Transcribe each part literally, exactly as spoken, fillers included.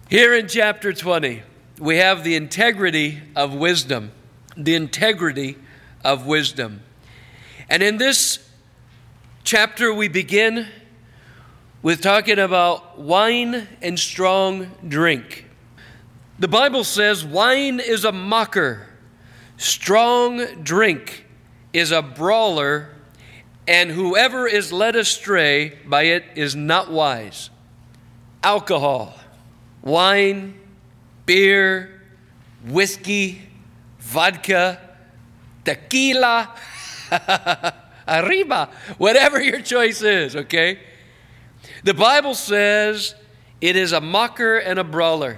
Here in chapter twenty, we have the integrity of wisdom. The integrity of wisdom. And in this chapter, we begin with talking about wine and strong drink. The Bible says wine is a mocker, strong drink is a brawler, and whoever is led astray by it is not wise. Alcohol, wine, beer, whiskey, vodka, tequila, arriba, whatever your choice is, okay? The Bible says it is a mocker and a brawler.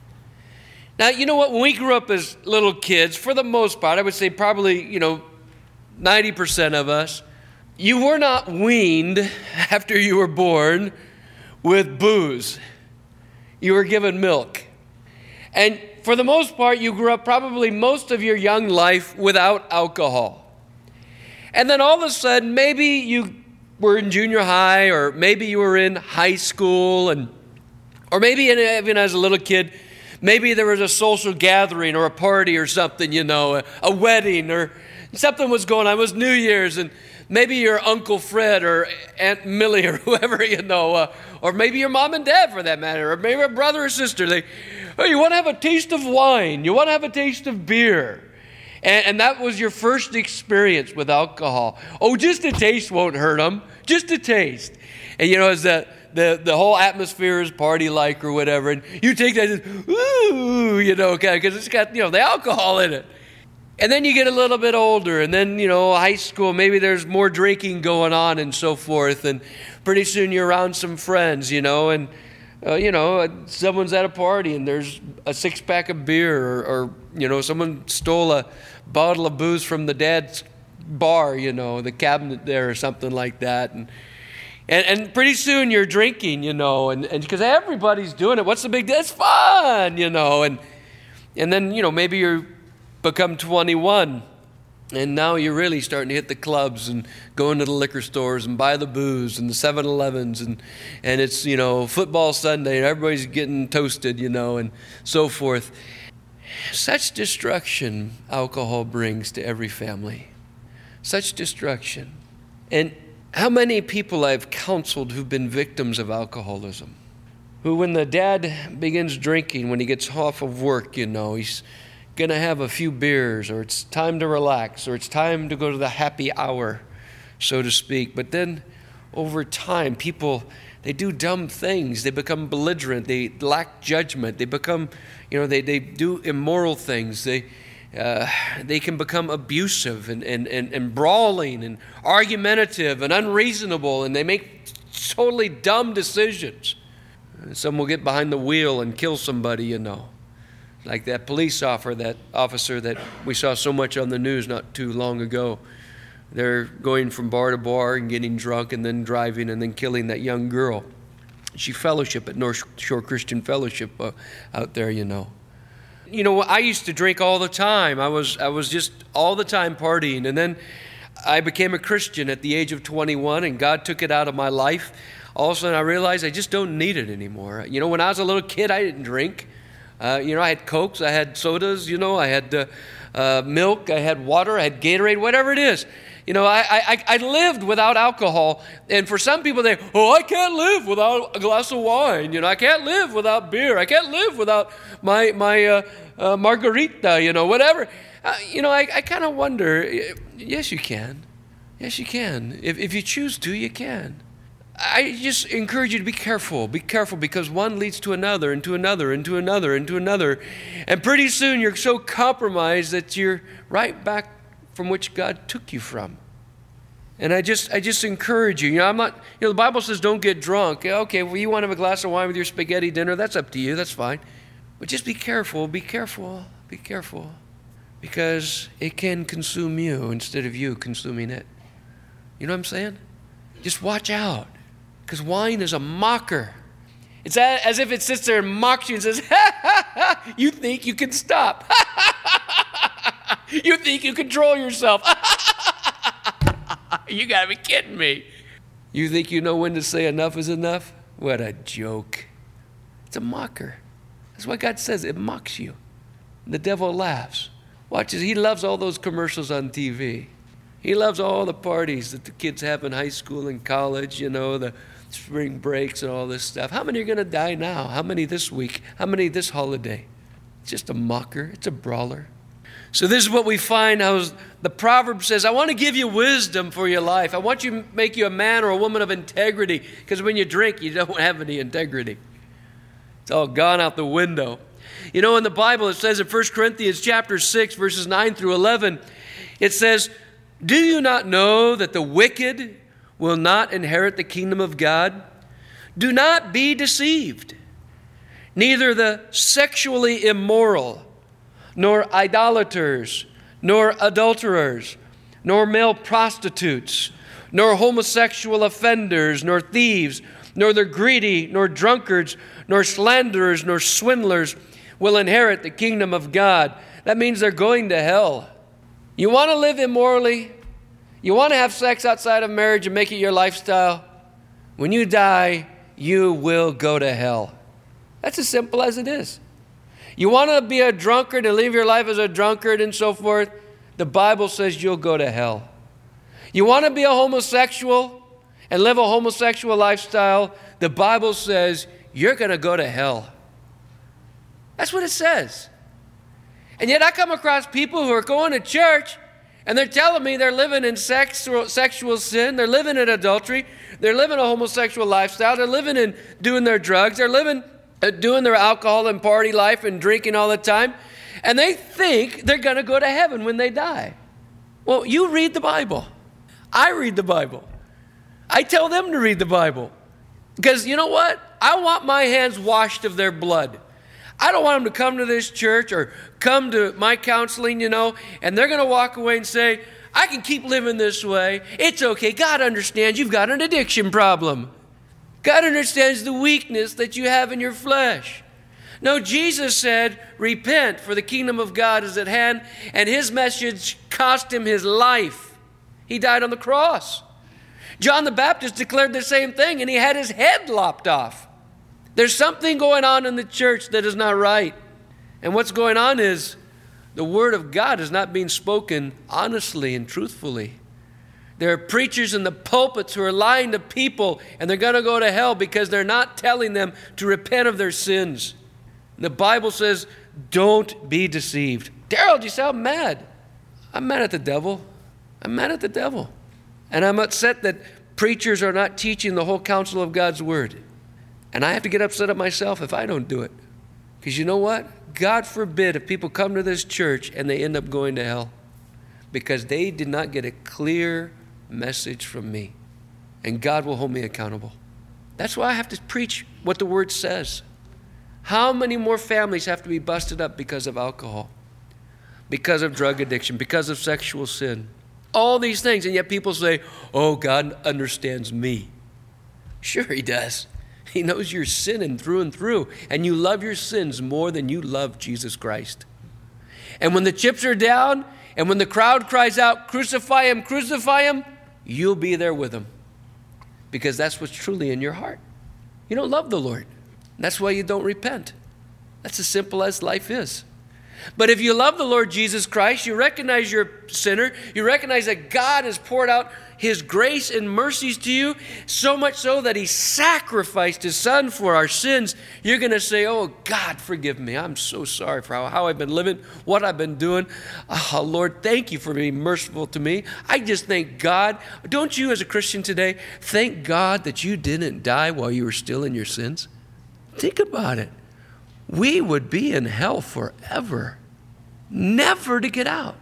Now, you know what? When we grew up as little kids, for the most part, I would say probably, you know, ninety percent of us, you were not weaned after you were born with booze. You were given milk. And for the most part, you grew up probably most of your young life without alcohol. And then all of a sudden, maybe you were in junior high, or maybe you were in high school, and or maybe even as a little kid, maybe there was a social gathering or a party or something, you know, a, a wedding or something was going on. It was New Year's, and maybe your Uncle Fred or Aunt Millie or whoever, you know, uh, or maybe your mom and dad for that matter, or maybe a brother or sister. They, oh, you want to have a taste of wine. You want to have a taste of beer. And, and that was your first experience with alcohol. Oh, just a taste won't hurt them. Just a taste. And you know, as the, the, the whole atmosphere is party-like or whatever, and you take that, and, ooh, you know, because it's got, you know, the alcohol in it. And then you get a little bit older, and then, you know, high school, maybe there's more drinking going on and so forth, and pretty soon you're around some friends, you know, and, uh, you know, someone's at a party and there's a six-pack of beer, or, or, you know, someone stole a bottle of booze from the dad's bar, you know, the cabinet there or something like that, and and, and pretty soon you're drinking, you know, and because everybody's doing it, what's the big deal? It's fun, you know, and and then, you know, maybe you're become twenty-one, and now you're really starting to hit the clubs and going to the liquor stores and buy the booze and the seven elevens, and and it's, you know, football Sunday and everybody's getting toasted, you know, and so forth. Such destruction alcohol brings to every family. Such destruction. And how many people I've counseled who've been victims of alcoholism, who when the dad begins drinking, when he gets off of work, you know, he's going to have a few beers, or it's time to relax, or it's time to go to the happy hour, so to speak. But then over time, people, they do dumb things. They become belligerent. They lack judgment. They become, you know, they, they do immoral things. They uh, they can become abusive and, and, and, and brawling and argumentative and unreasonable, and they make totally dumb decisions. Some will get behind the wheel and kill somebody, you know. Like that police officer, that officer that we saw so much on the news not too long ago. They're going from bar to bar and getting drunk and then driving and then killing that young girl. She fellowship at North Shore Christian Fellowship uh, out there, you know. You know, I used to drink all the time. I was I was just all the time partying. And then I became a Christian at the age of twenty-one, and God took it out of my life. All of a sudden I realized I just don't need it anymore. You know, when I was a little kid, I didn't drink. Uh, you know, I had Cokes, I had sodas, you know, I had uh, uh, milk, I had water, I had Gatorade, whatever it is. You know, I, I I lived without alcohol. And for some people, they, oh, I can't live without a glass of wine. You know, I can't live without beer. I can't live without my my uh, uh, margarita, you know, whatever. Uh, you know, I, I kind of wonder, yes, you can. Yes, you can. If, if you choose to, you can. I just encourage you to be careful. Be careful, because one leads to another and to another and to another and to another. And pretty soon you're so compromised that you're right back from which God took you from. And I just I just encourage you. You know, I'm not, you know, the Bible says don't get drunk. Okay, well, you want to have a glass of wine with your spaghetti dinner, that's up to you, that's fine. But just be careful, be careful, be careful. Because it can consume you instead of you consuming it. You know what I'm saying? Just watch out. Because wine is a mocker. It's as if it sits there and mocks you and says, ha, ha, ha, you think you can stop. You think you control yourself. You got to be kidding me. You think you know when to say enough is enough? What a joke. It's a mocker. That's why God says it mocks you. The devil laughs. Watches, he loves all those commercials on T V. He loves all the parties that the kids have in high school and college, you know, the spring breaks and all this stuff. How many are going to die now? How many this week? How many this holiday? It's just a mocker. It's a brawler. So this is what we find. How the proverb says, I want to give you wisdom for your life. I want you to make you a man or a woman of integrity, because when you drink, you don't have any integrity. It's all gone out the window. You know, in the Bible, it says in First Corinthians chapter six, verses nine through eleven, it says, do you not know that the wicked will not inherit the kingdom of God? Do not be deceived. Neither the sexually immoral, nor idolaters, nor adulterers, nor male prostitutes, nor homosexual offenders, nor thieves, nor the greedy, nor drunkards, nor slanderers, nor swindlers will inherit the kingdom of God. That means they're going to hell. You want to live immorally? You want to have sex outside of marriage and make it your lifestyle? When you die, you will go to hell. That's as simple as it is. You want to be a drunkard and live your life as a drunkard and so forth? The Bible says you'll go to hell. You want to be a homosexual and live a homosexual lifestyle? The Bible says you're going to go to hell. That's what it says. And yet I come across people who are going to church and they're telling me they're living in sexual, sexual sin. They're living in adultery. They're living a homosexual lifestyle. They're living in doing their drugs. They're living uh, doing their alcohol and party life and drinking all the time. And they think they're going to go to heaven when they die. Well, you read the Bible. I read the Bible. I tell them to read the Bible. Because you know what? I want my hands washed of their blood. I don't want them to come to this church or come to my counseling, you know, and they're going to walk away and say, I can keep living this way. It's okay. God understands you've got an addiction problem. God understands the weakness that you have in your flesh. No, Jesus said, repent, for the kingdom of God is at hand, and his message cost him his life. He died on the cross. John the Baptist declared the same thing, and he had his head lopped off. There's something going on in the church that is not right. And what's going on is the word of God is not being spoken honestly and truthfully. There are preachers in the pulpits who are lying to people, and they're going to go to hell because they're not telling them to repent of their sins. The Bible says, don't be deceived. Daryl, do you sound mad? I'm mad at the devil. I'm mad at the devil. And I'm upset that preachers are not teaching the whole counsel of God's word. And I have to get upset at myself if I don't do it. Because you know what? God forbid if people come to this church and they end up going to hell. Because they did not get a clear message from me. And God will hold me accountable. That's why I have to preach what the word says. How many more families have to be busted up because of alcohol? Because of drug addiction? Because of sexual sin? All these things. And yet people say, oh, God understands me. Sure he does. He knows you're sinning through and through, and you love your sins more than you love Jesus Christ. And when the chips are down, and when the crowd cries out, crucify him, crucify him, you'll be there with him. Because that's what's truly in your heart. You don't love the Lord. That's why you don't repent. That's as simple as life is. But if you love the Lord Jesus Christ, you recognize you're a sinner, you recognize that God has poured out his grace and mercies to you, so much so that he sacrificed his son for our sins, you're going to say, oh, God, forgive me. I'm so sorry for how, how I've been living, what I've been doing. Oh, Lord, thank you for being merciful to me. I just thank God. Don't you as a Christian today thank God that you didn't die while you were still in your sins? Think about it. We would be in hell forever, never to get out,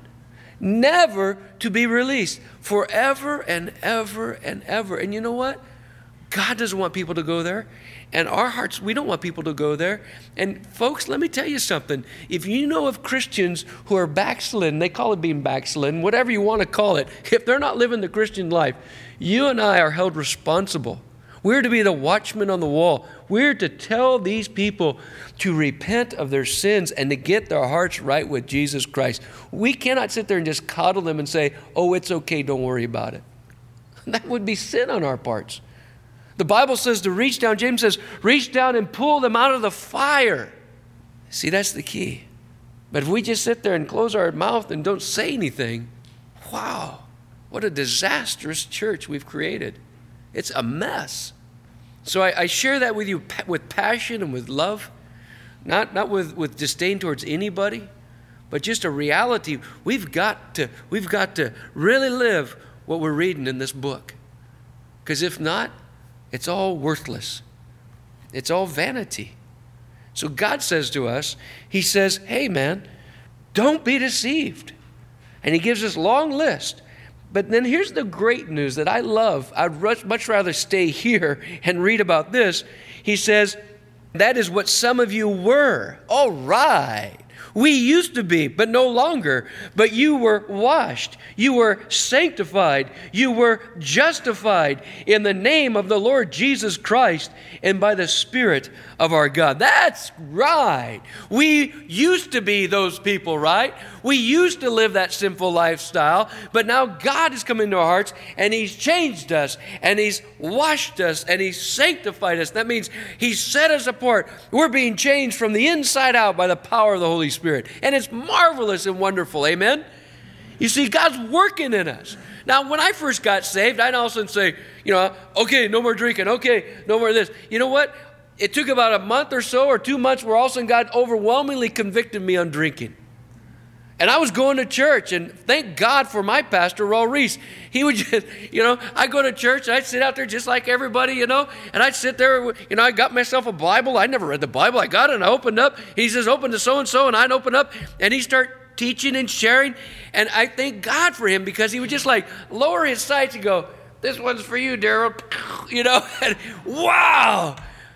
never to be released, forever and ever and ever. And you know what? God doesn't want people to go there. And our hearts, we don't want people to go there. And folks, let me tell you something. If you know of Christians who are backslidden, they call it being backslidden, whatever you want to call it, if they're not living the Christian life, you and I are held responsible. We're to be the watchmen on the wall. We're to tell these people to repent of their sins and to get their hearts right with Jesus Christ. We cannot sit there and just coddle them and say, oh, it's okay, don't worry about it. That would be sin on our parts. The Bible says to reach down, James says, reach down and pull them out of the fire. See, that's the key. But if we just sit there and close our mouth and don't say anything, wow, what a disastrous church we've created. It's a mess. So I, I share that with you with passion and with love, not, not with, with disdain towards anybody, but just a reality. We've got to, we've got to really live what we're reading in this book. Because if not, it's all worthless. It's all vanity. So God says to us, he says, hey man, don't be deceived. And he gives us a long list. But then here's the great news that I love. I'd much rather stay here and read about this. He says, that is what some of you were. All right. We used to be, but no longer. But you were washed. You were sanctified. You were justified in the name of the Lord Jesus Christ and by the Spirit of our God. That's right. We used to be those people, right? We used to live that sinful lifestyle, but now God has come into our hearts and he's changed us and he's washed us and he's sanctified us. That means he's set us apart. We're being changed from the inside out by the power of the Holy Spirit. And it's marvelous and wonderful. Amen? You see, God's working in us. Now, when I first got saved, I'd all of a sudden say, you know, okay, no more drinking. Okay, no more of this. You know what? It took about a month or so or two months where all of a sudden God overwhelmingly convicted me on drinking. And I was going to church, and thank God for my pastor, Raul Reese. He would just, you know, I'd go to church, and I'd sit out there just like everybody, you know, and I'd sit there, you know, I got myself a Bible. I never read the Bible. I got it, and I opened up. He says, open to so-and-so, and I'd open up, and he'd start teaching and sharing. And I thank God for him because he would just like lower his sights and go, this one's for you, Daryl, you know, and wow.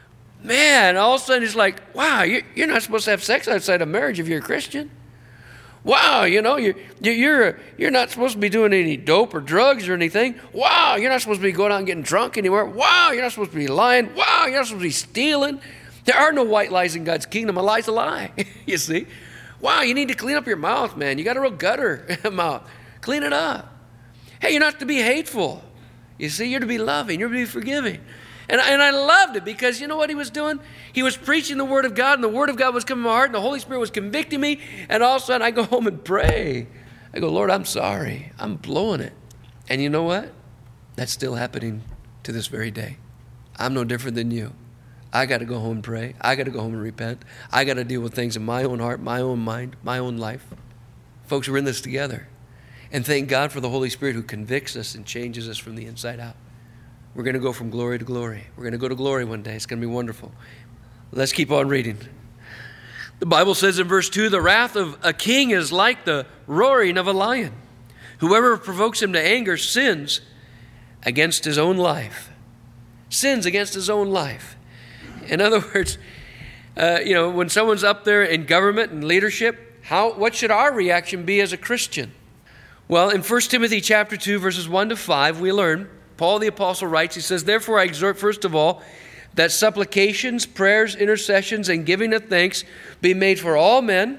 Man, all of a sudden it's like, wow, you're not supposed to have sex outside of marriage if you're a Christian. Wow, you know, you're, you're, you're not supposed to be doing any dope or drugs or anything. Wow, you're not supposed to be going out and getting drunk anywhere. Wow, you're not supposed to be lying. Wow, you're not supposed to be stealing. There are no white lies in God's kingdom. A lie's a lie, you see. Wow, you need to clean up your mouth, man. You got a real gutter mouth. Clean it up. Hey, you're not to be hateful. You see, you're to be loving. You're to be forgiving. And, and I loved it because you know what he was doing? He was preaching the Word of God, and the Word of God was coming to my heart, and the Holy Spirit was convicting me. And all of a sudden, I go home and pray. I go, Lord, I'm sorry. I'm blowing it. And you know what? That's still happening to this very day. I'm no different than you. I got to go home and pray. I got to go home and repent. I got to deal with things in my own heart, my own mind, my own life. Folks, we're in this together. And thank God for the Holy Spirit who convicts us and changes us from the inside out. We're going to go from glory to glory. We're going to go to glory one day. It's going to be wonderful. Let's keep on reading. The Bible says in verse two, the wrath of a king is like the roaring of a lion. Whoever provokes him to anger sins against his own life. Sins against his own life. In other words, uh, you know, when someone's up there in government and leadership, how what should our reaction be as a Christian? Well, in First Timothy chapter two, verses one to five, we learn, Paul the apostle writes, he says, therefore I exhort first of all that supplications, prayers, intercessions, and giving of thanks be made for all men,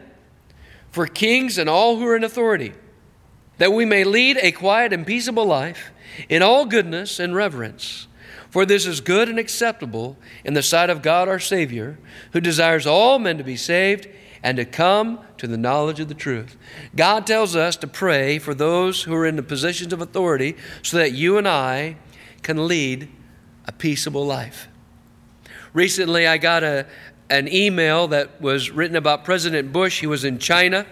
for kings and all who are in authority, that we may lead a quiet and peaceable life in all goodness and reverence. For this is good and acceptable in the sight of God our Savior, who desires all men to be saved and to come to the knowledge of the truth. God tells us to pray for those who are in the positions of authority so that you and I can lead a peaceable life. Recently, I got a, an email that was written about President Bush. He was in China,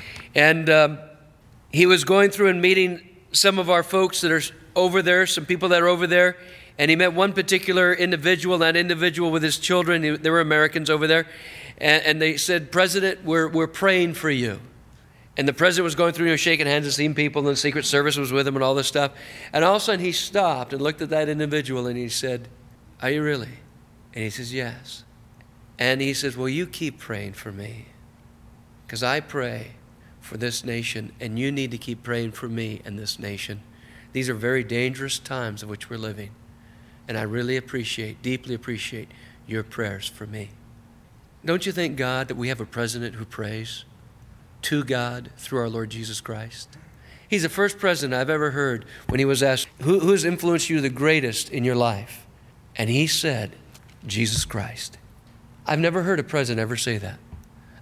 and um, he was going through and meeting some of our folks that are over there, some people that are over there, and he met one particular individual, that individual with his children. There were Americans over there. And, and they said, President, we're, we're praying for you. And the president was going through, you know, shaking hands and seeing people, and the Secret Service was with him and all this stuff. And all of a sudden he stopped and looked at that individual and he said, are you really? And he says, yes. And he says, well, you keep praying for me. Because I pray for this nation, and you need to keep praying for me and this nation. These are very dangerous times in which we're living. And I really appreciate, deeply appreciate your prayers for me. Don't you thank God that we have a president who prays to God through our Lord Jesus Christ? He's the first president I've ever heard when he was asked, Who, who has influenced you the greatest in your life? And he said, Jesus Christ. I've never heard a president ever say that.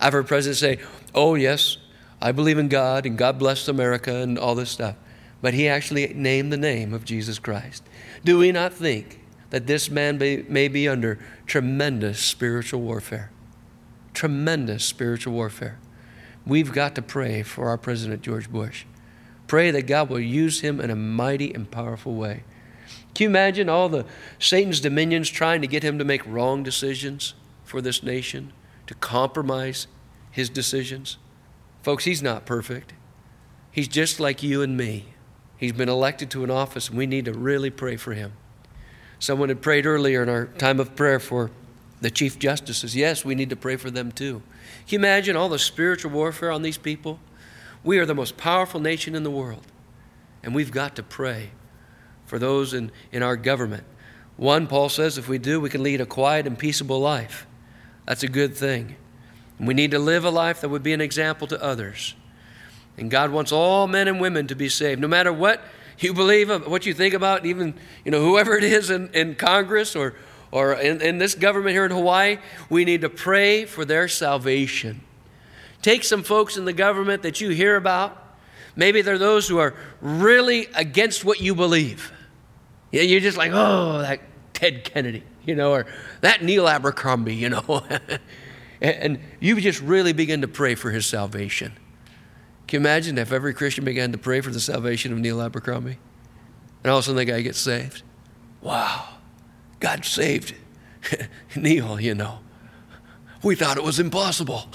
I've heard presidents say, oh, yes, I believe in God and God bless America and all this stuff. But he actually named the name of Jesus Christ. Do we not think that this man may, may be under tremendous spiritual warfare? Tremendous spiritual warfare. We've got to pray for our President George Bush. Pray that God will use him in a mighty and powerful way. Can you imagine all the Satan's dominions trying to get him to make wrong decisions for this nation, to compromise his decisions? Folks, he's not perfect. He's just like you and me. He's been elected to an office, and we need to really pray for him. Someone had prayed earlier in our time of prayer for the Chief Justices. Yes, we need to pray for them too. Can you imagine all the spiritual warfare on these people? We are the most powerful nation in the world, and we've got to pray for those in, in our government. One, Paul says, if we do, we can lead a quiet and peaceable life. That's a good thing. And we need to live a life that would be an example to others. And God wants all men and women to be saved, no matter what you believe, what you think about, even you know whoever it is in, in Congress or, or in, in this government here in Hawaii. We need to pray for their salvation. Take some folks in the government that you hear about. Maybe they're those who are really against what you believe. Yeah, you're just like, oh, that Ted Kennedy, you know, or that Neil Abercrombie, you know. And you just really begin to pray for his salvation. Can you imagine if every Christian began to pray for the salvation of Neil Abercrombie? And all of a sudden the guy gets saved. Wow, God saved Neil, you know. We thought it was impossible.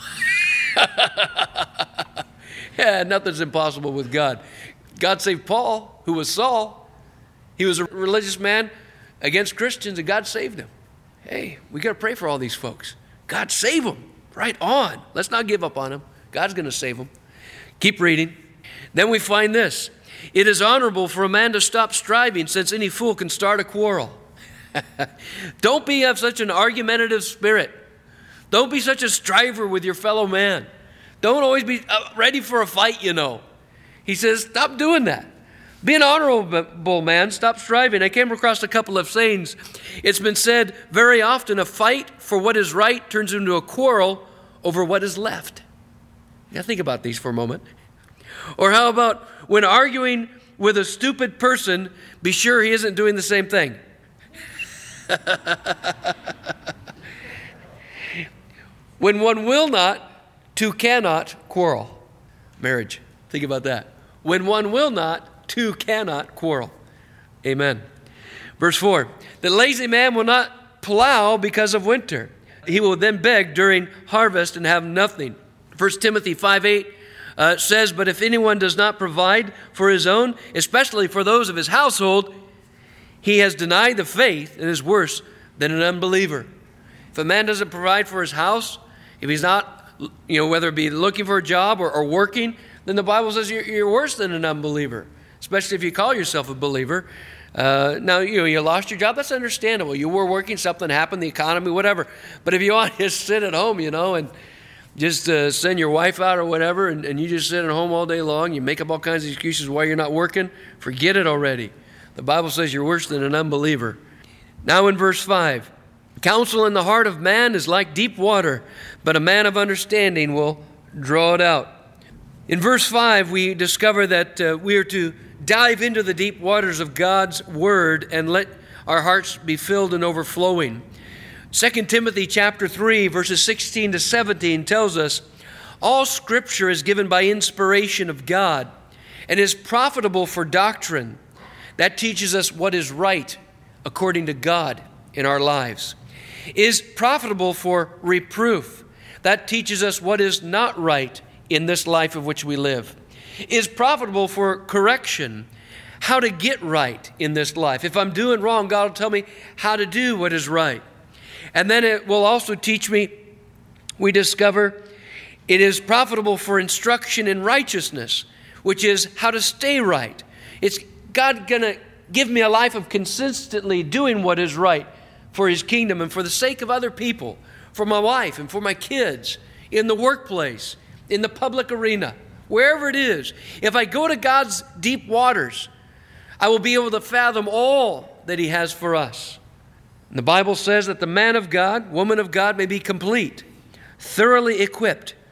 Yeah, nothing's impossible with God. God saved Paul, who was Saul. He was a religious man against Christians, and God saved him. Hey, we got to pray for all these folks. God save them. Right on. Let's not give up on them. God's going to save them. Keep reading. Then we find this. It is honorable for a man to stop striving, since any fool can start a quarrel. Don't be of such an argumentative spirit. Don't be such a striver with your fellow man. Don't always be ready for a fight, you know. He says, stop doing that. Be an honorable man. Stop striving. I came across a couple of sayings. It's been said very often, a fight for what is right turns into a quarrel over what is left. Now think about these for a moment. Or how about when arguing with a stupid person, be sure he isn't doing the same thing. When one will not, two cannot quarrel. Marriage. Think about that. When one will not, two cannot quarrel. Amen. Verse four. The lazy man will not plow because of winter. He will then beg during harvest and have nothing. First Timothy five eight uh, says, but if anyone does not provide for his own, especially for those of his household, he has denied the faith and is worse than an unbeliever. If a man doesn't provide for his house, if he's not, you know, whether it be looking for a job or, or working, then the Bible says you're, you're worse than an unbeliever, especially if you call yourself a believer. Uh, now, you know, you lost your job, that's understandable. You were working, something happened, the economy, whatever. But if you want to just sit at home, you know, and just uh, send your wife out or whatever, and, and you just sit at home all day long, you make up all kinds of excuses why you're not working, forget it already. The Bible says you're worse than an unbeliever. Now in verse five, counsel in the heart of man is like deep water, but a man of understanding will draw it out. In verse five, we discover that uh, we are to dive into the deep waters of God's word and let our hearts be filled and overflowing. Second Timothy chapter three, verses sixteen to seventeen tells us, all scripture is given by inspiration of God and is profitable for doctrine. That teaches us what is right according to God in our lives. Is profitable for reproof. That teaches us what is not right in this life of which we live. Is profitable for correction. How to get right in this life. If I'm doing wrong, God will tell me how to do what is right. And then it will also teach me, we discover, it is profitable for instruction in righteousness, which is how to stay right. It's God going to give me a life of consistently doing what is right for his kingdom and for the sake of other people, for my wife and for my kids, in the workplace, in the public arena, wherever it is. If I go to God's deep waters, I will be able to fathom all that he has for us. And the Bible says that the man of God, woman of God may be complete, thoroughly equipped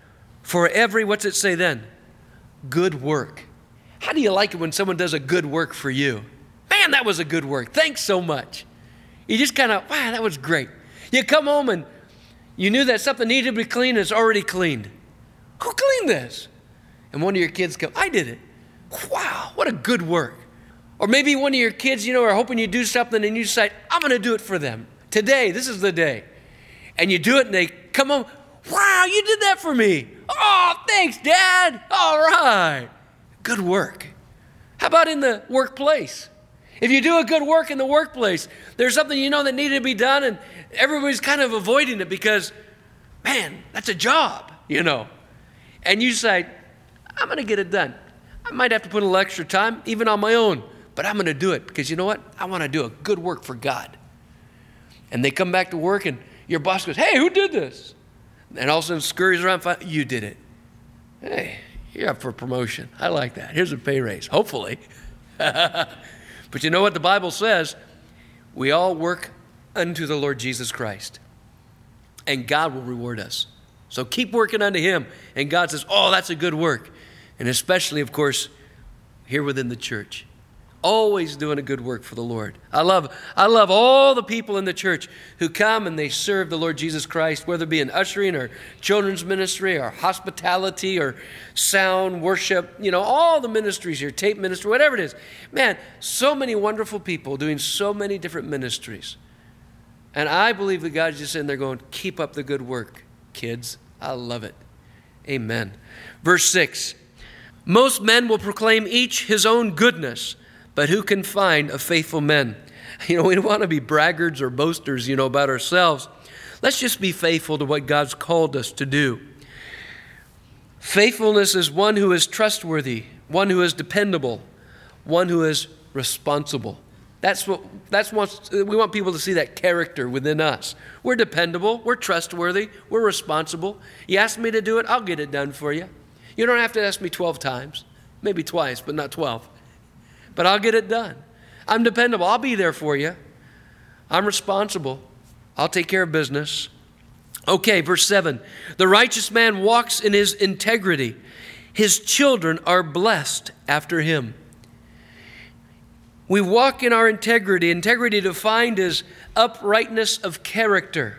for every, what's it say then? Good work. How do you like it when someone does a good work for you? Man, that was a good work. Thanks so much. You just kind of, wow, that was great. You come home and you knew that something needed to be cleaned and it's already cleaned. Who cleaned this? And one of your kids come, I did it. Wow, what a good work. Or maybe one of your kids, you know, are hoping you do something and you decide, I'm going to do it for them. Today, this is the day. And you do it and they come home, wow, you did that for me. Oh, thanks, Dad. All right. Good work. How about in the workplace? If you do a good work in the workplace, there's something you know that needed to be done and everybody's kind of avoiding it because, man, that's a job, you know. And you say, I'm going to get it done. I might have to put a little extra time, even on my own, but I'm going to do it because you know what? I want to do a good work for God. And they come back to work and your boss goes, hey, who did this? And all of a sudden scurries around, you did it. Hey, you're up for promotion. I like that. Here's a pay raise, hopefully. But you know what the Bible says? We all work unto the Lord Jesus Christ. And God will reward us. So keep working unto Him. And God says, oh, that's a good work. And especially, of course, here within the church. Always doing a good work for the Lord. I love, I love all the people in the church who come and they serve the Lord Jesus Christ, whether it be in ushering or children's ministry or hospitality or sound, worship, you know, all the ministries here, tape ministry, whatever it is. Man, so many wonderful people doing so many different ministries. And I believe that God's just sitting there going, keep up the good work, kids. I love it. Amen. Verse six, most men will proclaim each his own goodness, but who can find a faithful man? You know, we don't want to be braggarts or boasters, you know, about ourselves. Let's just be faithful to what God's called us to do. Faithfulness is one who is trustworthy, one who is dependable, one who is responsible. That's what that's what we want people to see, that character within us. We're dependable, we're trustworthy, we're responsible. You ask me to do it, I'll get it done for you. You don't have to ask me twelve times, maybe twice, but not twelve. But I'll get it done. I'm dependable. I'll be there for you. I'm responsible. I'll take care of business. Okay, verse seven. The righteous man walks in his integrity. His children are blessed after him. We walk in our integrity. Integrity defined as uprightness of character,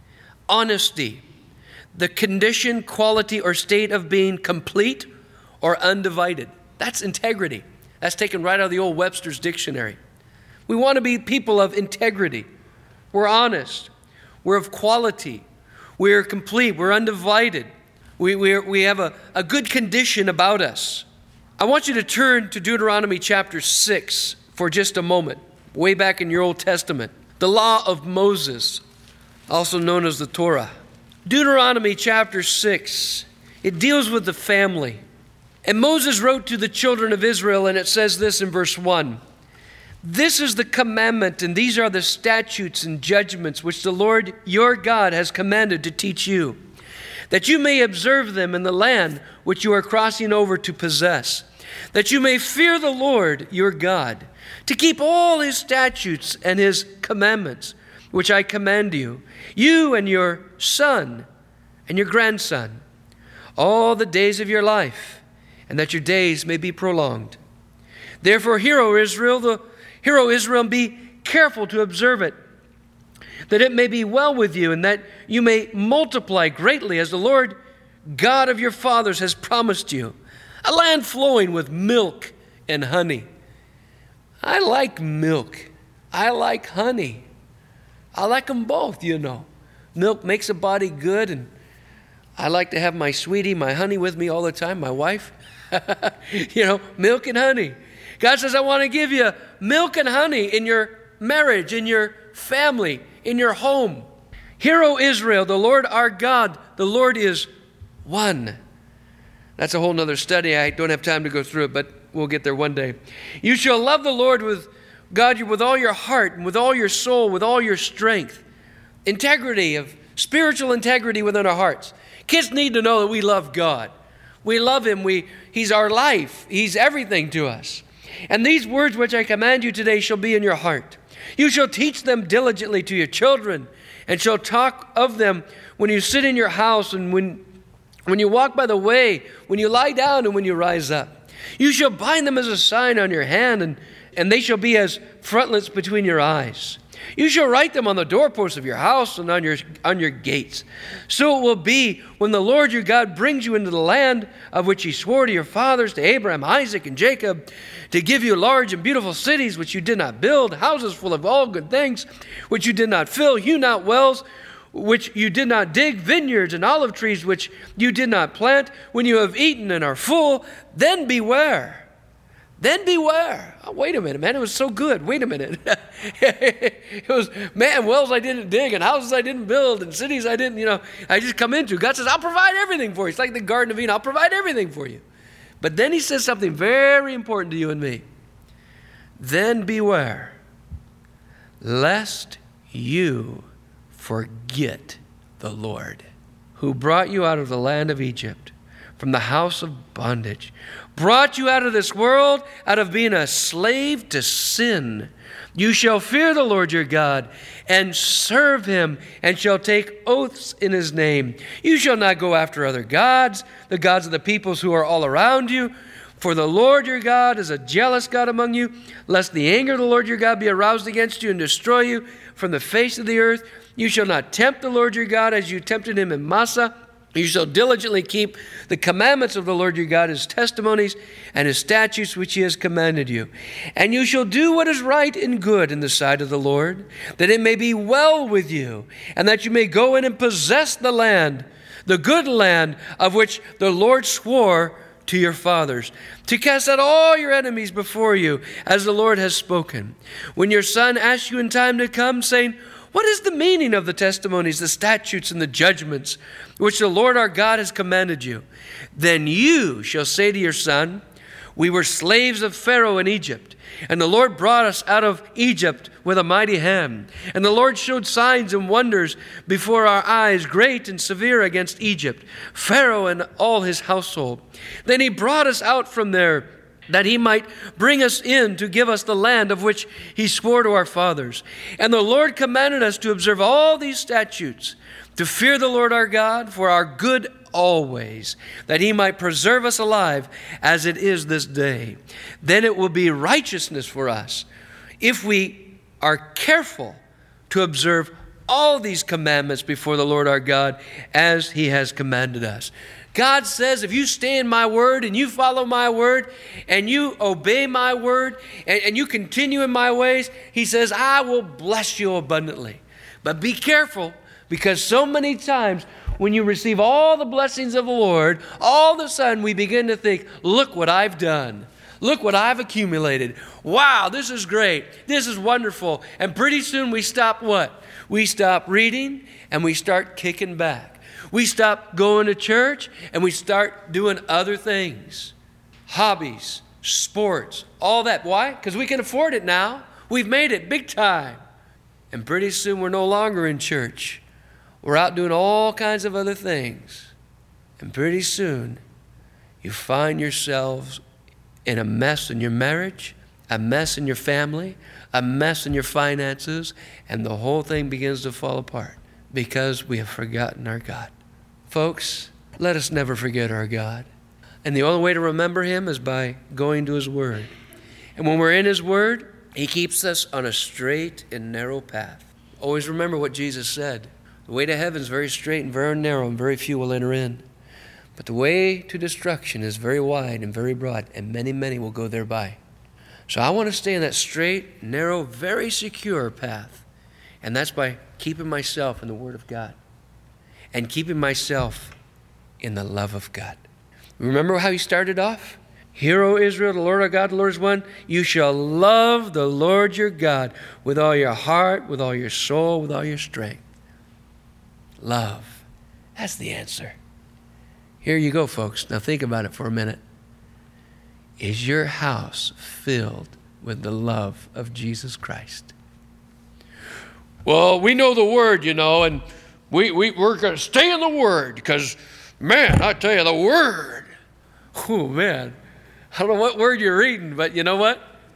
honesty, the condition, quality, or state of being complete or undivided. That's integrity. That's taken right out of the old Webster's dictionary. We want to be people of integrity. We're honest. We're of quality. We're complete. We're undivided. We, we're, we have a, a good condition about us. I want you to turn to Deuteronomy chapter six for just a moment, way back in your Old Testament. The law of Moses, also known as the Torah. Deuteronomy chapter six, it deals with the family. And Moses wrote to the children of Israel, and it says this in verse one. This is the commandment, and these are the statutes and judgments which the Lord your God has commanded to teach you, that you may observe them in the land which you are crossing over to possess, that you may fear the Lord your God, to keep all his statutes and his commandments, which I command you, you and your son and your grandson, all the days of your life, and that your days may be prolonged. Therefore, hear, O Israel, the hear, O Israel, and be careful to observe it, that it may be well with you, and that you may multiply greatly, as the Lord God of your fathers has promised you, a land flowing with milk and honey. I like milk. I like honey. I like them both, you know. Milk makes a body good, and I like to have my sweetie, my honey with me all the time, my wife. You know, milk and honey. God says, I want to give you milk and honey in your marriage, in your family, in your home. Hear, O Israel, the Lord our God, the Lord is one. That's a whole nother study. I don't have time to go through it, but we'll get there one day. You shall love the Lord with God with all your heart and with all your soul, with all your strength. Integrity, of spiritual integrity within our hearts. Kids need to know that we love God. We love him. We, he's our life. He's everything to us. And these words which I command you today shall be in your heart. You shall teach them diligently to your children, and shall talk of them when you sit in your house, and when when you walk by the way, when you lie down, and when you rise up. You shall bind them as a sign on your hand, and, and they shall be as frontlets between your eyes. You shall write them on the doorposts of your house and on your, on your gates. So it will be when the Lord your God brings you into the land of which he swore to your fathers, to Abraham, Isaac, and Jacob, to give you large and beautiful cities which you did not build, houses full of all good things which you did not fill, hew not wells which you did not dig, vineyards and olive trees which you did not plant. When you have eaten and are full, then beware. Then beware. Oh, wait a minute, man. It was so good. Wait a minute. It was, man, wells I didn't dig and houses I didn't build and cities I didn't, you know, I just come into. God says, I'll provide everything for you. It's like the Garden of Eden. I'll provide everything for you. But then he says something very important to you and me. Then beware, lest you forget the Lord, who brought you out of the land of Egypt, from the house of bondage, brought you out of this world, out of being a slave to sin. You shall fear the Lord your God and serve him, and shall take oaths in his name. You shall not go after other gods, the gods of the peoples who are all around you. For the Lord your God is a jealous God among you, lest the anger of the Lord your God be aroused against you and destroy you from the face of the earth. You shall not tempt the Lord your God as you tempted him in Massah. You shall diligently keep the commandments of the Lord your God, his testimonies and his statutes which he has commanded you. And you shall do what is right and good in the sight of the Lord, that it may be well with you, and that you may go in and possess the land, the good land of which the Lord swore to your fathers, to cast out all your enemies before you, as the Lord has spoken. When your son asks you in time to come, saying, what is the meaning of the testimonies, the statutes, and the judgments which the Lord our God has commanded you? Then you shall say to your son, we were slaves of Pharaoh in Egypt, and the Lord brought us out of Egypt with a mighty hand. And the Lord showed signs and wonders before our eyes, great and severe, against Egypt, Pharaoh and all his household. Then he brought us out from there, that he might bring us in to give us the land of which he swore to our fathers. And the Lord commanded us to observe all these statutes, to fear the Lord our God for our good always, that he might preserve us alive as it is this day. Then it will be righteousness for us if we are careful to observe all these commandments before the Lord our God as he has commanded us. God says, if you stay in my word and you follow my word and you obey my word and, and you continue in my ways, he says, I will bless you abundantly. But be careful, because so many times when you receive all the blessings of the Lord, all of a sudden we begin to think, look what I've done. Look what I've accumulated. Wow, this is great. This is wonderful. And pretty soon we stop what? We stop reading and we start kicking back. We stop going to church and we start doing other things. Hobbies, sports, all that. Why? Because we can afford it now. We've made it big time. And pretty soon we're no longer in church. We're out doing all kinds of other things. And pretty soon you find yourselves in a mess in your marriage, a mess in your family, a mess in your finances, and the whole thing begins to fall apart because we have forgotten our God. Folks, let us never forget our God. And the only way to remember him is by going to his word. And when we're in his word, he keeps us on a straight and narrow path. Always remember what Jesus said. The way to heaven is very straight and very narrow, and very few will enter in. But the way to destruction is very wide and very broad, and many, many will go thereby. So I want to stay in that straight, narrow, very secure path. And that's by keeping myself in the word of God. And keeping myself in the love of God. Remember how he started off? Hear, O Israel, the Lord our God, the Lord is one. You shall love the Lord your God with all your heart, with all your soul, with all your strength. Love. That's the answer. Here you go, folks. Now think about it for a minute. Is your house filled with the love of Jesus Christ? Well, we know the word, you know, and We, we, we're going to stay in the Word because, man, I tell you, the Word. Oh, man. I don't know what word you're reading, but you know what?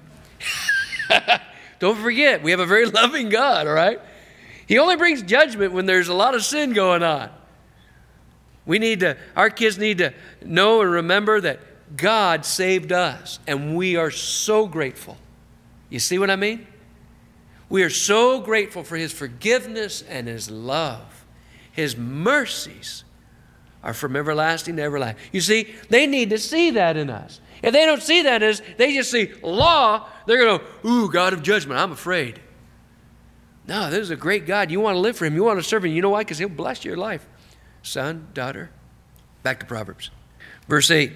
Don't forget, we have a very loving God, all right? He only brings judgment when there's a lot of sin going on. We need to, our kids need to know and remember that God saved us, and we are so grateful. You see what I mean? We are so grateful for His forgiveness and His love. His mercies are from everlasting to everlasting. You see, they need to see that in us. If they don't see that as, they just see law, they're going to go, ooh, God of judgment, I'm afraid. No, this is a great God. You want to live for Him. You want to serve Him. You know why? Because He'll bless your life. Son, daughter. Back to Proverbs. Verse eight.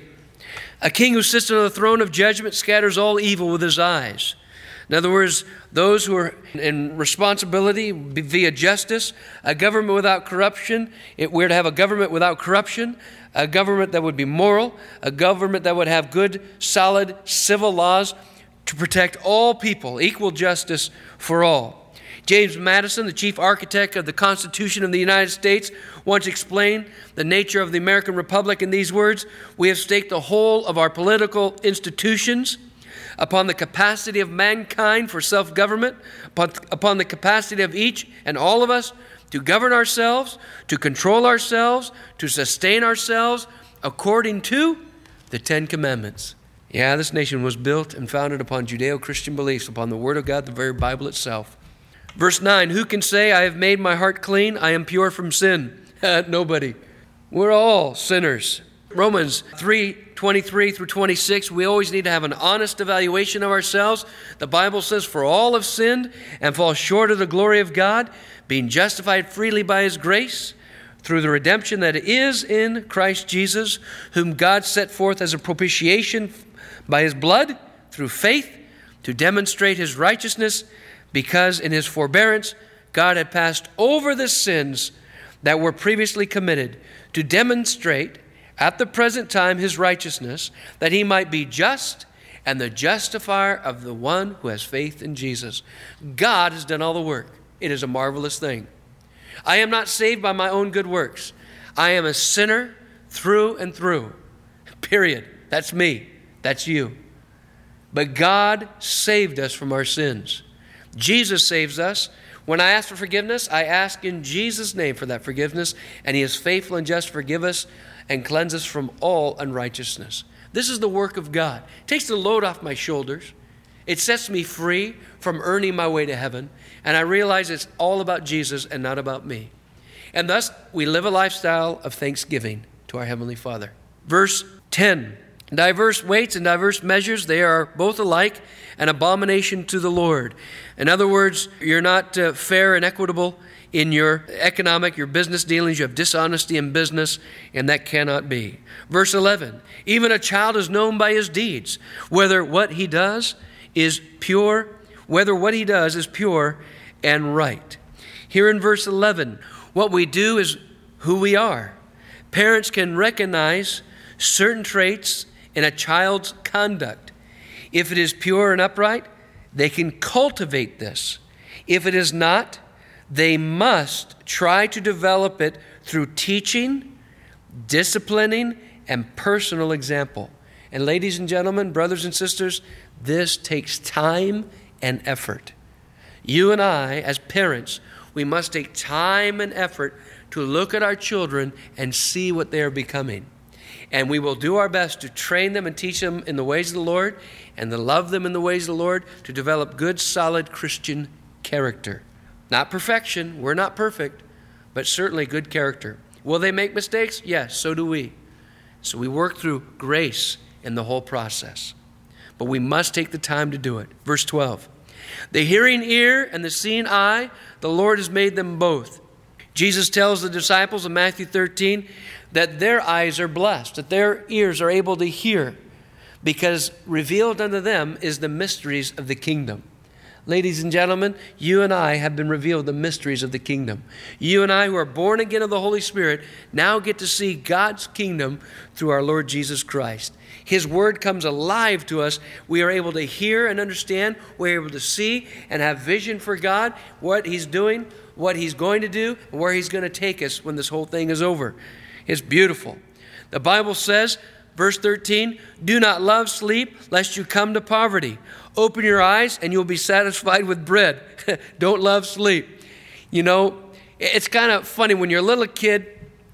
A king who sits on the throne of judgment scatters all evil with his eyes. In other words, those who are in responsibility via justice, a government without corruption, it, we're to have a government without corruption, a government that would be moral, a government that would have good, solid civil laws to protect all people, equal justice for all. James Madison, the chief architect of the Constitution of the United States, once explained the nature of the American Republic in these words: we have staked the whole of our political institutions upon the capacity of mankind for self-government, upon, upon the capacity of each and all of us to govern ourselves, to control ourselves, to sustain ourselves according to the Ten Commandments. Yeah, this nation was built and founded upon Judeo-Christian beliefs, upon the Word of God, the very Bible itself. Verse nine, who can say, I have made my heart clean, I am pure from sin? Nobody. We're all sinners. Romans three, twenty-three through twenty-six, we always need to have an honest evaluation of ourselves. The Bible says, for all have sinned and fall short of the glory of God, being justified freely by His grace, through the redemption that is in Christ Jesus, whom God set forth as a propitiation by His blood, through faith, to demonstrate His righteousness, because in His forbearance God had passed over the sins that were previously committed, to demonstrate at the present time His righteousness, that He might be just and the justifier of the one who has faith in Jesus. God has done all the work. It is a marvelous thing. I am not saved by my own good works. I am a sinner through and through. Period. That's me. That's you. But God saved us from our sins. Jesus saves us. When I ask for forgiveness, I ask in Jesus' name for that forgiveness, and He is faithful and just to forgive us and cleanse us from all unrighteousness. This is the work of God. It takes the load off my shoulders. It sets me free from earning my way to heaven, and I realize it's all about Jesus and not about me. And thus, we live a lifestyle of thanksgiving to our Heavenly Father. Verse ten. Diverse weights and diverse measures, they are both alike, an abomination to the Lord. In other words, you're not uh, fair and equitable in your economic, your business dealings. You have dishonesty in business, and that cannot be. Verse eleven, even a child is known by his deeds, whether what he does is pure, whether what he does is pure and right. Here in verse eleven, what we do is who we are. Parents can recognize certain traits in a child's conduct. If it is pure and upright, they can cultivate this. If it is not, they must try to develop it through teaching, disciplining, and personal example. And ladies and gentlemen, brothers and sisters, this takes time and effort. You and I, as parents, we must take time and effort to look at our children and see what they are becoming. And we will do our best to train them and teach them in the ways of the Lord and to love them in the ways of the Lord, to develop good, solid Christian character. Not perfection. We're not perfect, but certainly good character. Will they make mistakes? Yes, so do we. So we work through grace in the whole process. But we must take the time to do it. Verse twelve. The hearing ear and the seeing eye, the Lord has made them both. Jesus tells the disciples in Matthew thirteen that their eyes are blessed, that their ears are able to hear, because revealed unto them is the mysteries of the kingdom. Ladies and gentlemen, you and I have been revealed the mysteries of the kingdom. You and I who are born again of the Holy Spirit now get to see God's kingdom through our Lord Jesus Christ. His word comes alive to us. We are able to hear and understand. We're able to see and have vision for God, what He's doing, what He's going to do, and where He's going to take us when this whole thing is over. It's beautiful. The Bible says, verse thirteen, do not love sleep, lest you come to poverty. Open your eyes, and you'll be satisfied with bread. Don't love sleep. You know, it's kind of funny when you're a little kid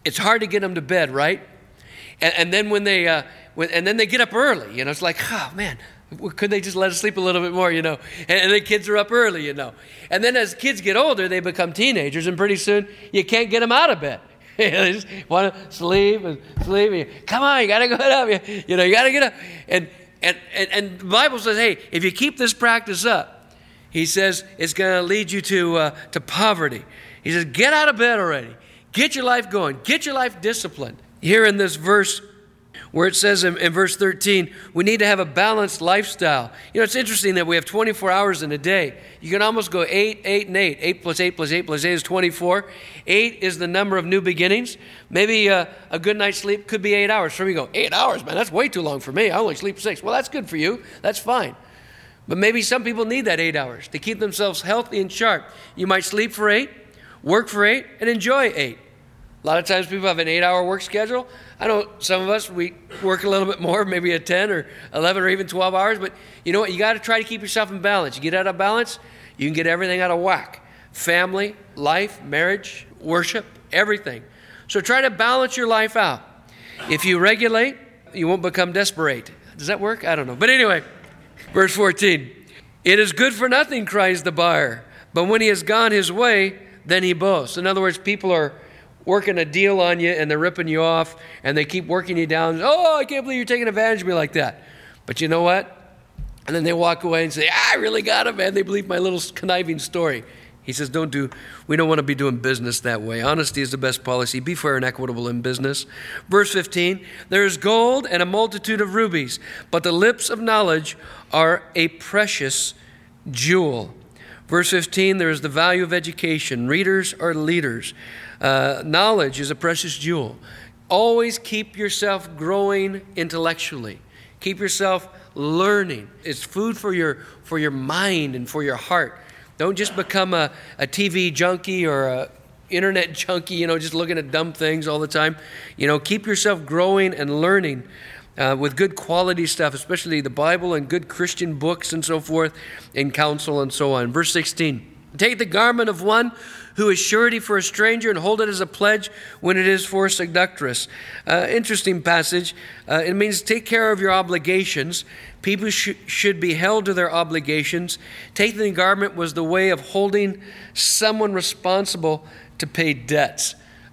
it's hard to get them to bed, right? And, and then when they, uh, when, and then they get up early, you know, it's like, oh man, could they just let us sleep a little bit more, you know? And, and the kids are up early, you know. And then as kids get older, they become teenagers, and pretty soon you can't get them out of bed. They just want to sleep and sleep. And, come on, you got to get up. You, you know, you got to get up. And, and, and, and the Bible says, hey, if you keep this practice up, he says it's going to lead you to, uh, to poverty. He says, get out of bed already. Get your life going. Get your life disciplined. Here in this verse where it says in, in verse thirteen, we need to have a balanced lifestyle. You know, it's interesting that we have twenty-four hours in a day. You can almost go eight, eight, and eight. eight plus eight plus eight plus eight is twenty-four. eight is the number of new beginnings. Maybe uh, a good night's sleep could be eight hours. Some of you go, eight hours, man, that's way too long for me. I only sleep six. Well, that's good for you. That's fine. But maybe some people need that eight hours to keep themselves healthy and sharp. You might sleep for eight, work for eight, and enjoy eight. A lot of times people have an eight-hour work schedule. I know some of us, we work a little bit more, maybe a ten or eleven or even twelve hours. But you know what? You got to try to keep yourself in balance. You get out of balance, you can get everything out of whack. Family, life, marriage, worship, everything. So try to balance your life out. If you regulate, you won't become desperate. Does that work? I don't know. But anyway, verse fourteen. It is good for nothing, cries the buyer. But when he has gone his way, then he boasts. In other words, people are working a deal on you, and they're ripping you off, and they keep working you down. Oh, I can't believe you're taking advantage of me like that. But you know what? And then they walk away and say, ah, I really got him, man. They believe my little conniving story. He says, don't do, we don't want to be doing business that way. Honesty is the best policy. Be fair and equitable in business. Verse fifteen, there is gold and a multitude of rubies, but the lips of knowledge are a precious jewel. Verse fifteen, there is the value of education. Readers are leaders. Uh, knowledge is a precious jewel. Always keep yourself growing intellectually. Keep yourself learning. It's food for your for your mind and for your heart. Don't just become a, a T V junkie or a internet junkie, you know, just looking at dumb things all the time. You know, keep yourself growing and learning uh, with good quality stuff, especially the Bible and good Christian books and so forth, and counsel and so on. Verse sixteen, take the garment of one who is surety for a stranger and hold it as a pledge when it is for a seductress. Uh, interesting passage. Uh, it means take care of your obligations. People sh- should be held to their obligations. Taking the garment was the way of holding someone responsible to pay debts.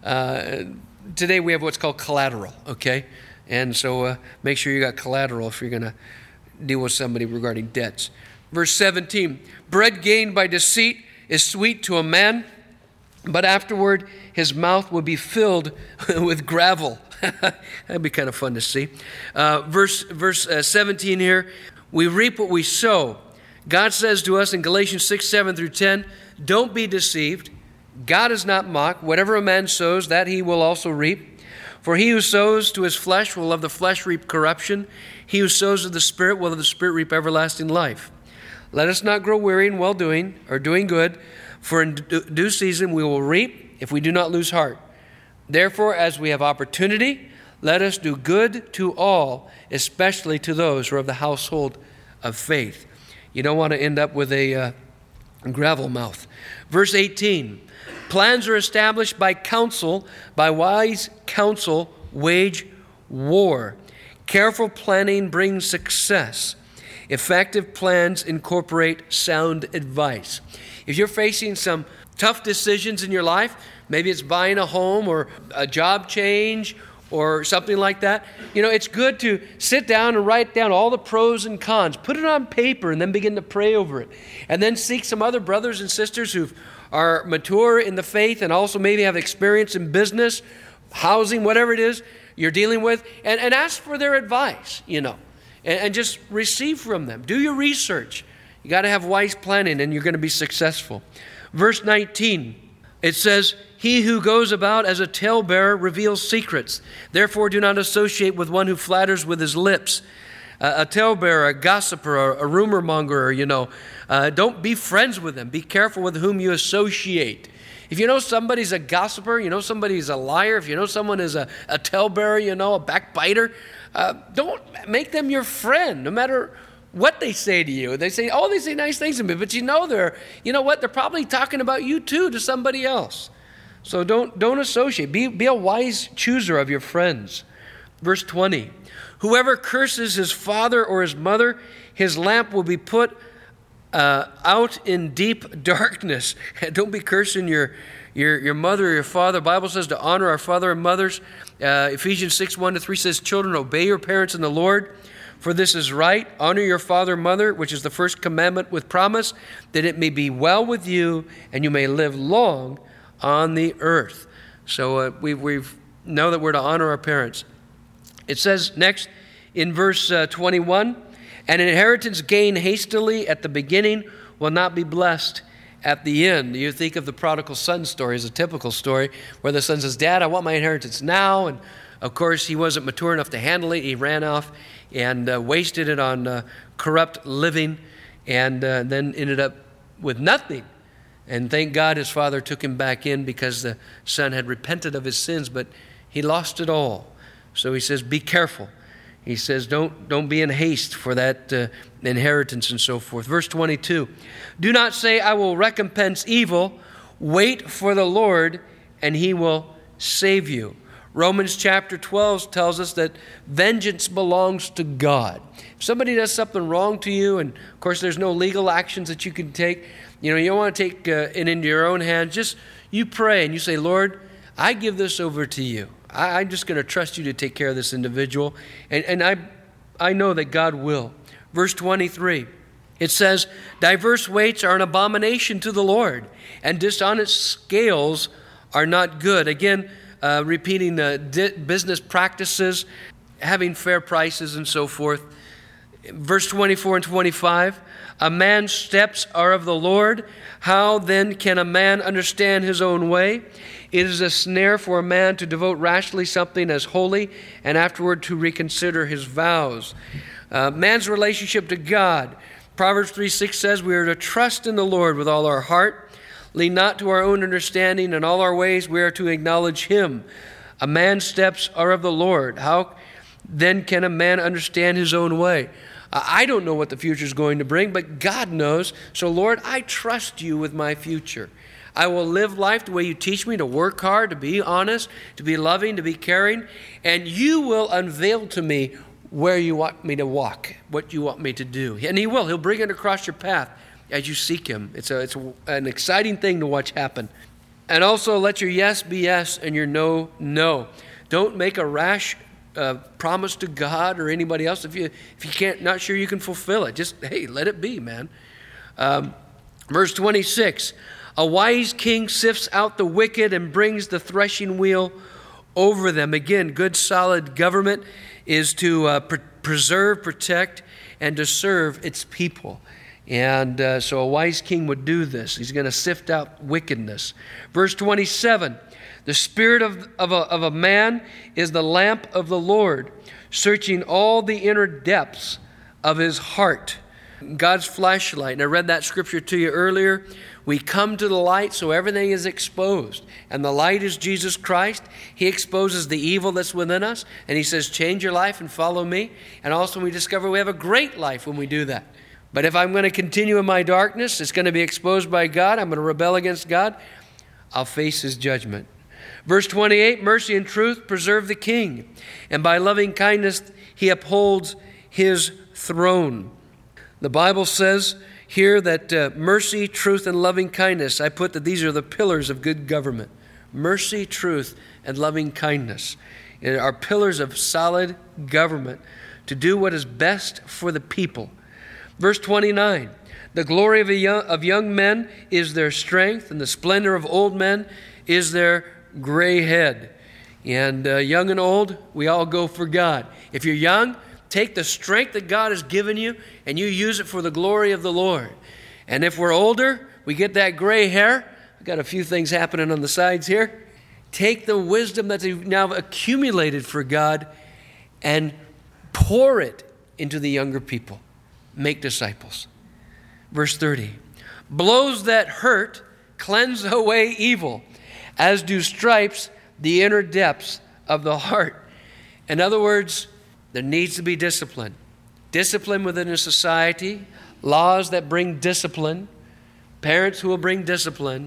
Uh, today we have what's called collateral, okay? And so uh, make sure you got collateral if you're going to deal with somebody regarding debts. Verse seventeen, bread gained by deceit is sweet to a man, but afterward his mouth will be filled with gravel. That'd be kind of fun to see. Uh, verse verse uh, seventeen here, we reap what we sow. God says to us in Galatians six, seven through ten, don't be deceived. God is not mocked. Whatever a man sows, that he will also reap. For he who sows to his flesh will of the flesh reap corruption. He who sows to the Spirit will of the Spirit reap everlasting life. Let us not grow weary in well-doing or doing good, for in due season we will reap if we do not lose heart. Therefore, as we have opportunity, let us do good to all, especially to those who are of the household of faith. You don't want to end up with a uh, gravel mouth. Verse eighteen, plans are established by counsel, by wise counsel wage war. Careful planning brings success. Effective plans incorporate sound advice. If you're facing some tough decisions in your life, maybe it's buying a home or a job change or something like that, you know, it's good to sit down and write down all the pros and cons. Put it on paper and then begin to pray over it. And then seek some other brothers and sisters who are mature in the faith and also maybe have experience in business, housing, whatever it is you're dealing with, and, and ask for their advice, you know. And just receive from them. Do your research. You got to have wise planning and you're going to be successful. Verse nineteen, it says, he who goes about as a talebearer reveals secrets. Therefore do not associate with one who flatters with his lips. Uh, a talebearer, a gossiper, a, a rumor monger, you know. Uh, don't be friends with them. Be careful with whom you associate. If you know somebody's a gossiper, you know somebody's a liar, if you know someone is a, a talebearer, you know, a backbiter, uh, don't make them your friend, no matter what they say to you. They say, oh, they say nice things to me, but you know they're, you know what, they're probably talking about you too to somebody else. So don't, don't associate. Be, be a wise chooser of your friends. Verse twenty, whoever curses his father or his mother, his lamp will be put uh, out in deep darkness. Don't be cursing your, your, your mother or your father. The Bible says to honor our father and mothers. Uh, Ephesians six, one to three says, children, obey your parents in the Lord, for this is right. Honor your father and mother, which is the first commandment with promise, that it may be well with you and you may live long on the earth. So uh, we we've know that we're to honor our parents. It says next in verse uh, twenty-one, an inheritance gained hastily at the beginning will not be blessed at the end. You think of the prodigal son story as a typical story where the son says, Dad, I want my inheritance now. And of course, he wasn't mature enough to handle it. He ran off and uh, wasted it on uh, corrupt living and uh, then ended up with nothing. And thank God his father took him back in because the son had repented of his sins, but he lost it all. So he says, be careful. He says, don't, don't be in haste for that uh, inheritance and so forth. Verse twenty-two, do not say, I will recompense evil. Wait for the Lord, and he will save you. Romans chapter twelve tells us that vengeance belongs to God. If somebody does something wrong to you, and of course there's no legal actions that you can take, you know, you don't want to take uh, it into your own hands. Just you pray and you say, Lord, I give this over to you. I, I'm just going to trust you to take care of this individual. And, and I, I know that God will. Verse twenty-three, it says, diverse weights are an abomination to the Lord, and dishonest scales are not good. Again, uh, repeating the di- business practices, having fair prices and so forth. Verse twenty-four and twenty-five, a man's steps are of the Lord. How then can a man understand his own way? It is a snare for a man to devote rashly something as holy and afterward to reconsider his vows. Uh, man's relationship to God. Proverbs three six says we are to trust in the Lord with all our heart. Lean not to our own understanding. In all our ways we are to acknowledge him. A man's steps are of the Lord. How then can a man understand his own way? I don't know what the future is going to bring, but God knows. So, Lord, I trust you with my future. I will live life the way you teach me, to work hard, to be honest, to be loving, to be caring. And you will unveil to me where you want me to walk, what you want me to do. And he will. He'll bring it across your path as you seek him. It's, a, it's a, an exciting thing to watch happen. And also let your yes be yes and your no, no. Don't make a rash Uh, promise to God or anybody else if you if you can't not sure you can fulfill it. Just hey, let it be, man. Um, verse twenty-six, a wise king sifts out the wicked and brings the threshing wheel over them. Again, good solid government is to uh, pre- preserve, protect, and to serve its people. And uh, so a wise king would do this. He's going to sift out wickedness. Verse twenty-seven. The spirit of, of, a, of a man is the lamp of the Lord, searching all the inner depths of his heart. God's flashlight. And I read that scripture to you earlier. We come to the light so everything is exposed. And the light is Jesus Christ. He exposes the evil that's within us. And he says, change your life and follow me. And also we discover we have a great life when we do that. But if I'm going to continue in my darkness, it's going to be exposed by God. I'm going to rebel against God. I'll face his judgment. Verse twenty-eight, mercy and truth preserve the king, and by loving kindness he upholds his throne. The Bible says here that uh, mercy, truth, and loving kindness, I put that these are the pillars of good government. Mercy, truth, and loving kindness are pillars of solid government to do what is best for the people. Verse twenty-nine, the glory of, a young, of young men is their strength, and the splendor of old men is their gray head. And uh, young and old, we all go for God. If you're young, take the strength that God has given you and you use it for the glory of the Lord. And if we're older, we get that gray hair. I've got a few things happening on the sides here. Take the wisdom that you've now accumulated for God and pour it into the younger people. Make disciples. Verse thirty, blows that hurt cleanse away evil, as do stripes the inner depths of the heart. In other words, there needs to be discipline. Discipline within a society, laws that bring discipline, parents who will bring discipline.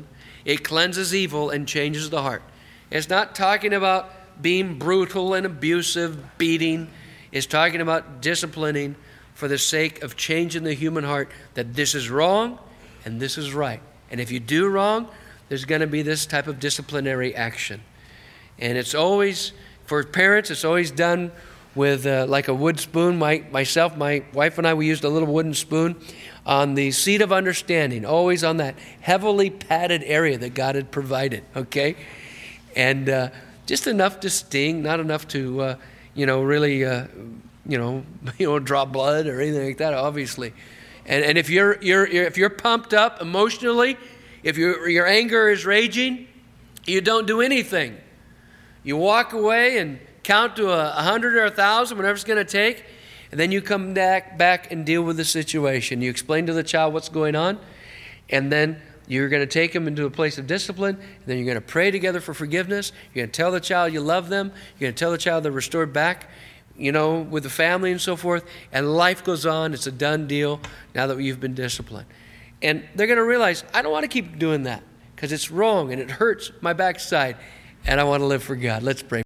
It cleanses evil and changes the heart. It's not talking about being brutal and abusive, beating. It's talking about disciplining for the sake of changing the human heart, that this is wrong and this is right. And if you do wrong, there's going to be this type of disciplinary action. And it's always, for parents, it's always done with uh, like a wood spoon. My, myself, my wife and I, we used a little wooden spoon on the seat of understanding, always on that heavily padded area that God had provided, okay? And uh, just enough to sting, not enough to, uh, you know, really, uh, you know, you know, draw blood or anything like that, obviously. And and if you're you're, you're if you're pumped up emotionally, if your your anger is raging, you don't do anything. You walk away and count to a, a hundred or a thousand, whatever it's going to take, and then you come back back and deal with the situation. You explain to the child what's going on, and then you're going to take them into a place of discipline, and then you're going to pray together for forgiveness. You're going to tell the child you love them. You're going to tell the child they're restored back, you know, with the family and so forth, and life goes on. It's a done deal now that you've been disciplined. And they're going to realize, I don't want to keep doing that because it's wrong and it hurts my backside, and I want to live for God. Let's pray.